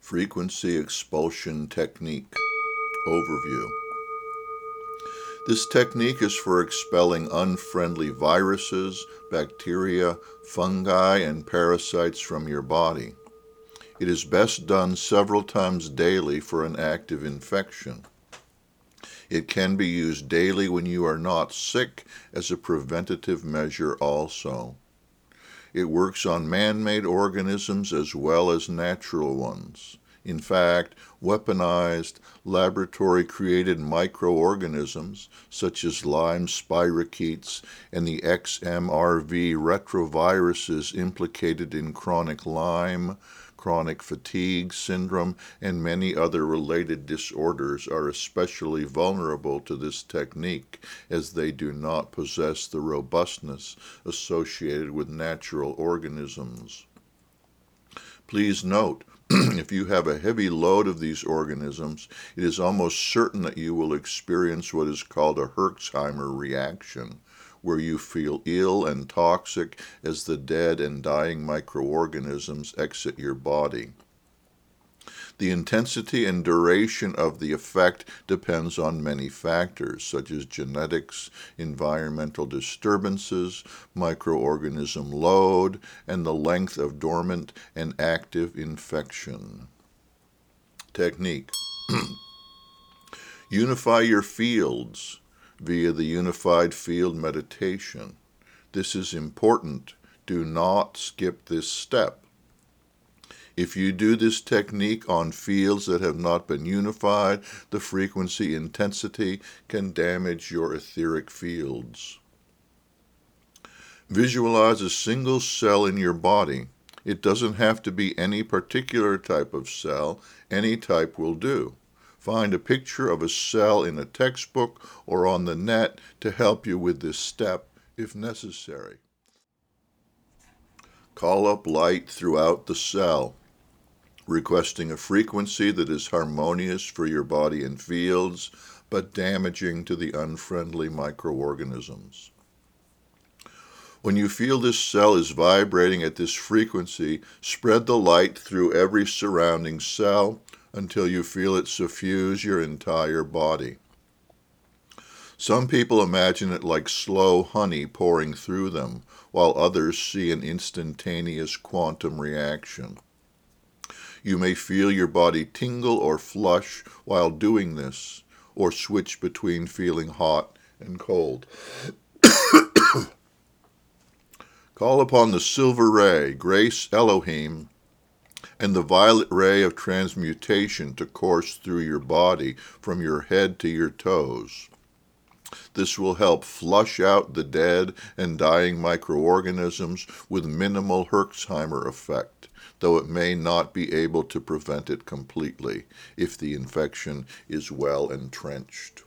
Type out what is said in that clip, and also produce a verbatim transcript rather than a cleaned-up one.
Frequency expulsion technique. Overview. This technique is for expelling unfriendly viruses, bacteria, fungi, and parasites from your body. It is best done several times daily for an active infection. It can be used daily when you are not sick as a preventative measure also. It works on man-made organisms as well as natural ones. In fact, weaponized, laboratory-created microorganisms, such as Lyme spirochetes and the X M R V retroviruses implicated in chronic Lyme, chronic fatigue syndrome, and many other related disorders, are especially vulnerable to this technique, as they do not possess the robustness associated with natural organisms. Please note, if you have a heavy load of these organisms, it is almost certain that you will experience what is called a Herxheimer reaction, where you feel ill and toxic as the dead and dying microorganisms exit your body. The intensity and duration of the effect depends on many factors, such as genetics, environmental disturbances, microorganism load, and the length of dormant and active infection. Technique. Unify your fields via the Unified Field Meditation. This is important. Do not skip this step. If you do this technique on fields that have not been unified, the frequency intensity can damage your etheric fields. Visualize a single cell in your body. It doesn't have to be any particular type of cell. Any type will do. Find a picture of a cell in a textbook or on the net to help you with this step if necessary. Call up light throughout the cell, requesting a frequency that is harmonious for your body and fields, but damaging to the unfriendly microorganisms. When you feel this cell is vibrating at this frequency, spread the light through every surrounding cell until you feel it suffuse your entire body. Some people imagine it like slow honey pouring through them, while others see an instantaneous quantum reaction. You may feel your body tingle or flush while doing this, or switch between feeling hot and cold. Call upon the silver ray, Grace Elohim, and the violet ray of transmutation to course through your body from your head to your toes. This will help flush out the dead and dying microorganisms with minimal Herxheimer effect, though it may not be able to prevent it completely if the infection is well entrenched.